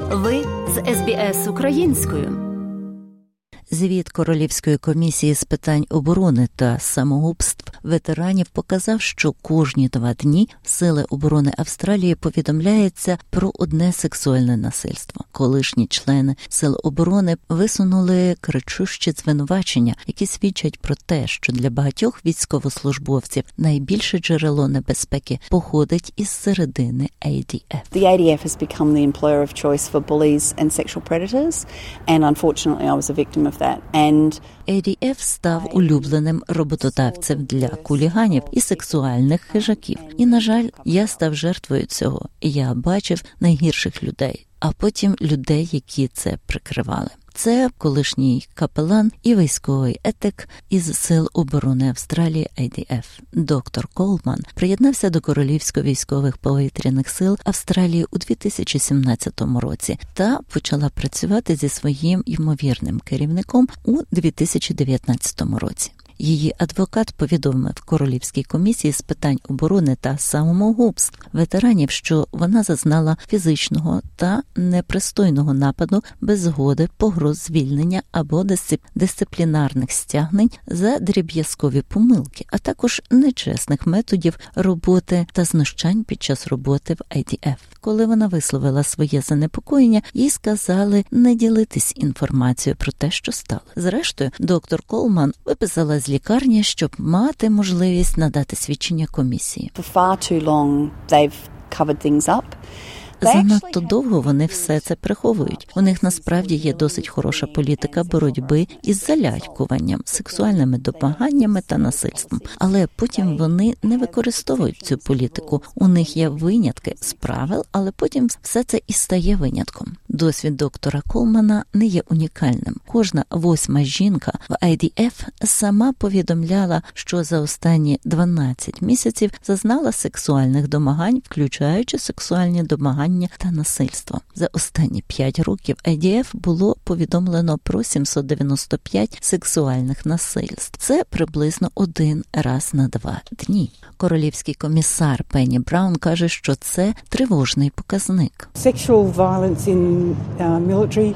Ви з СБС українською. Звіт Королівської комісії з питань оборони та самогубств ветеранів показав, що кожні 2 дні Сили оборони Австралії повідомляється про одне сексуальне насильство. Колишні члени Сил оборони висунули кричущі звинувачення, які свідчать про те, що для багатьох військовослужбовців найбільше джерело небезпеки походить із середини ADF. The ADF has become the employer of choice for bullies and sexual predators, and unfortunately I was a victim of that. And ADF став улюбленим роботодавцем для хуліганів і сексуальних хижаків. І, на жаль, я став жертвою цього. Я бачив найгірших людей, а потім людей, які це прикривали. Це колишній капелан і військовий етик із Сил оборони Австралії ADF. Доктор Колман приєднався до Королівсько-військових повітряних сил Австралії у 2017 році та почала працювати зі своїм ймовірним керівником у 2019 році. Її адвокат повідомив Королівській комісії з питань оборони та самогубств ветеранів, що вона зазнала фізичного та непристойного нападу без згоди, погроз звільнення або дисциплінарних стягнень за дріб'язкові помилки, а також нечесних методів роботи та знущань під час роботи в IDF. Коли вона висловила своє занепокоєння, їй сказали не ділитись інформацією про те, що стало. Зрештою, доктор Колман виписала з лікарні, щоб мати можливість надати свідчення комісії. for far too long they've covered things up. Занадто довго вони все це приховують. У них насправді є досить хороша політика боротьби із залякуванням, сексуальними домаганнями та насильством. Але потім вони не використовують цю політику. У них є винятки з правил, але потім все це і стає винятком. Досвід доктора Колмана не є унікальним. Кожна 8-ма жінка в IDF сама повідомляла, що за останні 12 місяців зазнала сексуальних домагань, включаючи сексуальні домагання та насильство. За останні 5 років IDF було повідомлено про 795 сексуальних насильств. Це приблизно 1 раз на 2 дні. Королівський комісар Пенні Браун каже, що це тривожний показник. Sexual violence in military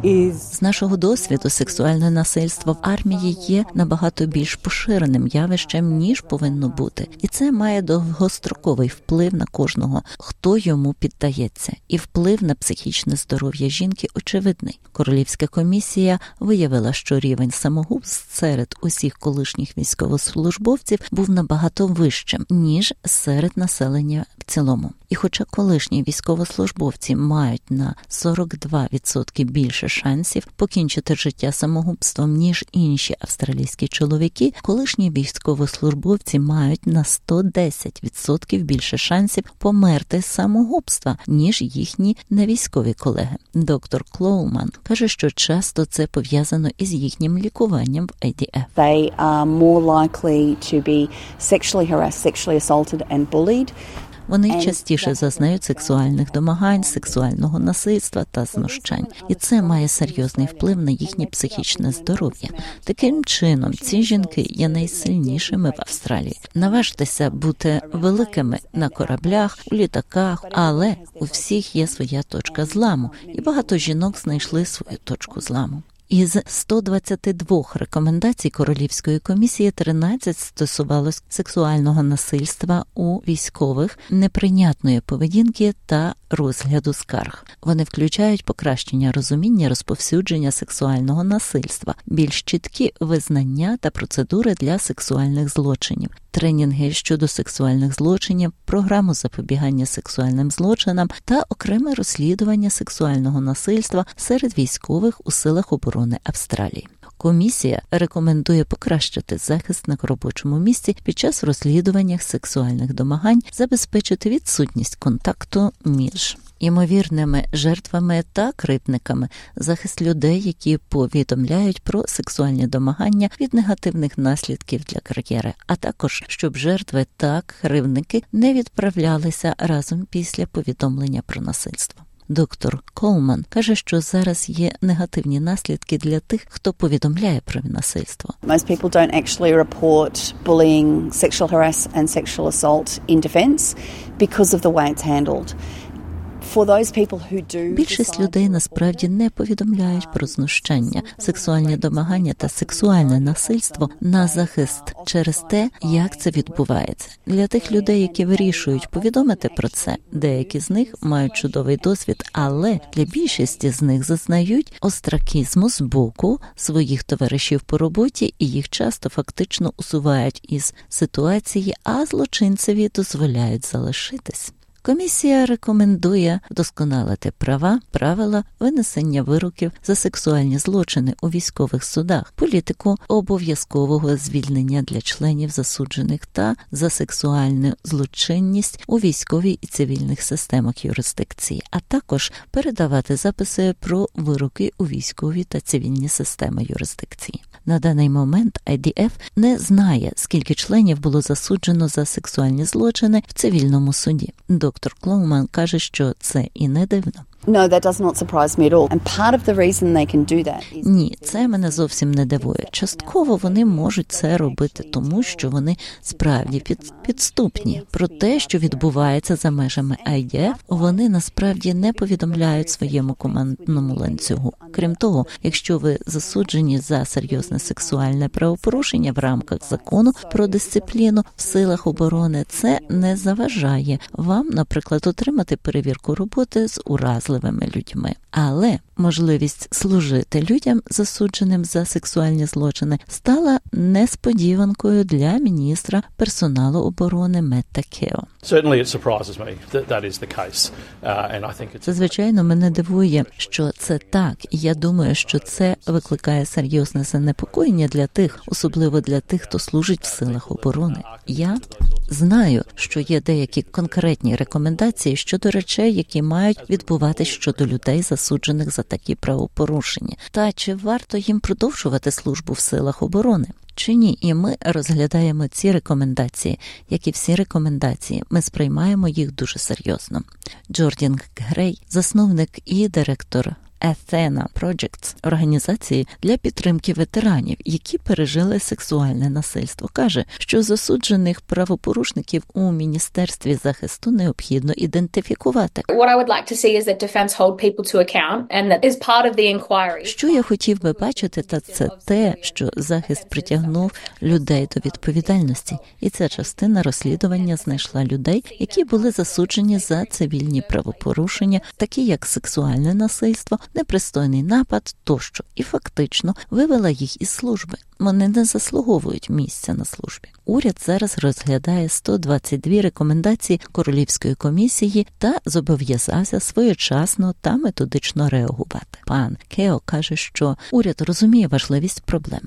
З нашого досвіду, сексуальне насильство в армії є набагато більш поширеним явищем, ніж повинно бути. І це має довгостроковий вплив на кожного, хто йому піддається. І вплив на психічне здоров'я жінки очевидний. Королівська комісія виявила, що рівень самогубств серед усіх колишніх військовослужбовців був набагато вищим, ніж серед населення в цілому. І хоча колишні військовослужбовці мають на 42% більше шансів покінчити життя самогубством, ніж інші австралійські чоловіки, колишні військовослужбовці мають на 110% більше шансів померти з самогубства, ніж їхні невійськові колеги. Доктор Клоуман каже, що часто це пов'язано із їхнім лікуванням в IDF. They are more likely to be sexually harassed, sexually assaulted and bullied. Вони частіше зазнають сексуальних домагань, сексуального насильства та знущань. І це має серйозний вплив на їхнє психічне здоров'я. Таким чином, ці жінки є найсильнішими в Австралії. Наважтеся бути великими на кораблях, у літаках, але у всіх є своя точка зламу. І багато жінок знайшли свою точку зламу. Із 122 рекомендацій Королівської комісії 13 стосувалось сексуального насильства у військових, неприйнятної поведінки та розгляду скарг. Вони включають покращення розуміння розповсюдження сексуального насильства, більш чіткі визнання та процедури для сексуальних злочинів, тренінги щодо сексуальних злочинів, програму запобігання сексуальним злочинам та окреме розслідування сексуального насильства серед військових у силах оборони Австралії. Комісія рекомендує покращити захист на робочому місці під час розслідування сексуальних домагань, забезпечити відсутність контакту між ймовірними жертвами та кривдниками, захист людей, які повідомляють про сексуальні домагання від негативних наслідків для кар'єри, а також щоб жертви та кривдники не відправлялися разом після повідомлення про насильство. Доктор Колман каже, що зараз є негативні наслідки для тих, хто повідомляє про насильство. Most people don't actually report bullying, sexual harassment and sexual assault in defence because of the way it's handled. For those people who do Більшість людей насправді не повідомляють про знущання, сексуальні домагання та сексуальне насильство на захист через те, як це відбувається. Для тих людей, які вирішують повідомити про це, деякі з них мають чудовий досвід, але для більшості з них зазнають остракізму з боку своїх товаришів по роботі, і їх часто фактично усувають із ситуації, а злочинцеві дозволяють залишитись. Комісія рекомендує вдосконалити права, правила винесення вироків за сексуальні злочини у військових судах, політику обов'язкового звільнення для членів засуджених та за сексуальну злочинність у військовій і цивільних системах юрисдикції, а також передавати записи про вироки у військові та цивільні системи юрисдикції. На даний момент IDF не знає, скільки членів було засуджено за сексуальні злочини в цивільному суді. Доктор Клоуман каже, що це і не дивно. No, that does not surprise me at all. And part of the reason they can do that is... Ні, це мене зовсім не дивує. Частково вони можуть це робити, тому що вони справді підступні. Про те, що відбувається за межами IDF, вони насправді не повідомляють своєму командному ланцюгу. Крім того, якщо ви засуджені за серйозне сексуальне правопорушення в рамках закону про дисципліну в силах оборони, це не заважає вам, наприклад, отримати перевірку роботи з уразливими людьми. Але можливість служити людям, засудженим за сексуальні злочини, стала несподіванкою для міністра персоналу оборони Метта Кео. Це, звичайно, мене дивує, що це так. Я думаю, що це викликає серйозне занепокоєння для тих, особливо для тих, хто служить в силах оборони. Я знаю, що є деякі конкретні рекомендації щодо речей, які мають відбуватись щодо людей, засуджених за такі правопорушення. Та чи варто їм продовжувати службу в силах оборони? Чи ні? І ми розглядаємо ці рекомендації. Як і всі рекомендації, ми сприймаємо їх дуже серйозно. Джордін Грей, засновник і директор Athena Projects, організації для підтримки ветеранів, які пережили сексуальне насильство, каже, що засуджених правопорушників у Міністерстві захисту необхідно ідентифікувати. Що я хотів би бачити, та це те, що захист притягнув людей до відповідальності. І ця частина розслідування знайшла людей, які були засуджені за цивільні правопорушення, такі як сексуальне насильство, непристойний напад тощо, і фактично вивела їх із служби. Вони не заслуговують місця на службі. Уряд зараз розглядає 122 рекомендації Королівської комісії та зобов'язався своєчасно та методично реагувати. Пан Кео каже, що уряд розуміє важливість проблеми.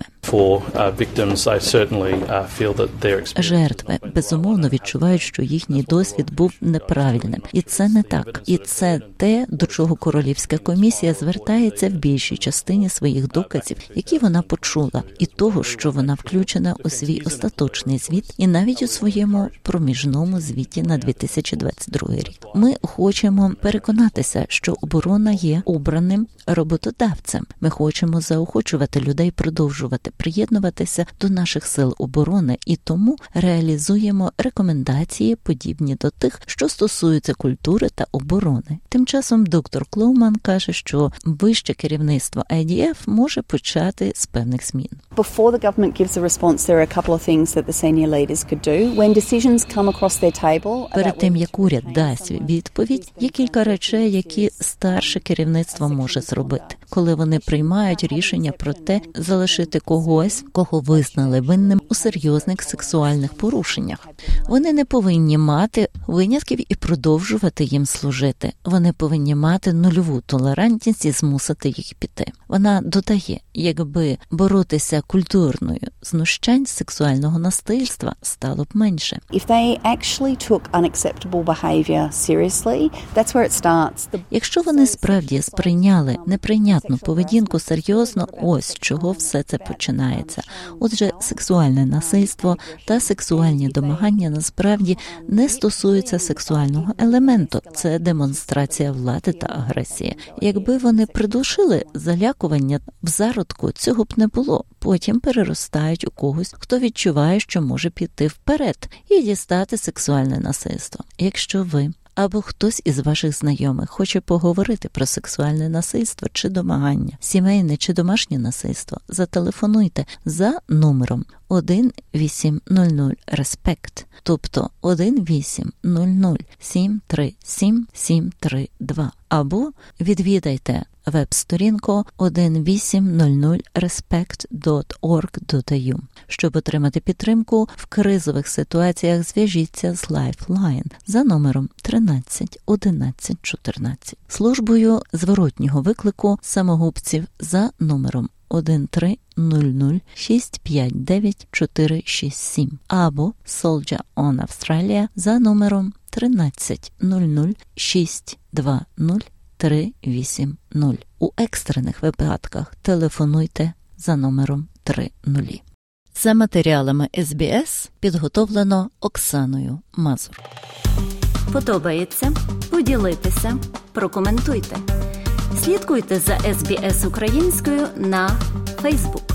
Жертви, безумовно, відчувають, що їхній досвід був неправильним. І це не так. І це те, до чого Королівська комісія звертається в більшій частині своїх доказів, які вона почула, і того, що вона включена у свій остаточний звіт і навіть у своєму проміжному звіті на 2022 рік. Ми хочемо переконатися, що оборона є обраним роботодавцем. Ми хочемо заохочувати людей продовжувати приєднуватися до наших сил оборони і тому реалізуємо рекомендації, подібні до тих, що стосуються культури та оборони. Тим часом доктор Клоуман каже, що вище керівництво IDF може почати з певних змін. Before the government gives a response, there are a couple of things that the senior leaders could do. When decisions come across their table... Перед тим, як уряд дасть відповідь, є кілька речей, які старше керівництво може зробити. Коли вони приймають рішення про те, залишити когось, кого визнали винним у серйозних сексуальних порушеннях. Вони не повинні мати винятків і продовжувати їм служити. Вони повинні мати нульову толерантність і змусити їх піти. Вона додає, якби боротися культурною знущань сексуального насильства стало б менше. If they actually took unacceptable behavior seriously, that's where it starts. Якщо вони справді сприйняли неприйнятну поведінку серйозно, ось з чого все це починається. Отже, сексуальне насильство та сексуальні домагання насправді не стосуються сексуального елементу. Це демонстрація влади та агресії. Якби вони придушили залякування в зародку, цього б не було. Потім переростають у когось, хто відчуває, що може піти вперед і дістати сексуальне насильство. Якщо ви або хтось із ваших знайомих хоче поговорити про сексуальне насильство чи домагання, сімейне чи домашнє насильство, зателефонуйте за номером 1-800-RESPECT, тобто 1-800-737-732, або відвідайте веб-сторінку 1800respect.org.au. Щоб отримати підтримку в кризових ситуаціях, зв'яжіться з Lifeline за номером 13 11 14. Службою зворотнього виклику самогубців за номером 1300-659-467 або Soldier on Australia за номером 1300-620-380. У екстрених випадках телефонуйте за номером 30. За матеріалами СБС підготовлено Оксаною Мазур. Подобається? Поділіться, прокоментуйте. Слідкуйте за СБС українською на Facebook.